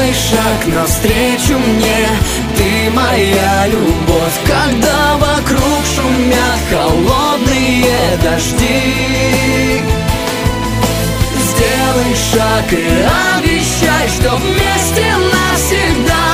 Сделай шаг навстречу мне, ты моя любовь. Когда вокруг шумят холодные дожди, сделай шаг и обещай, что вместе навсегда.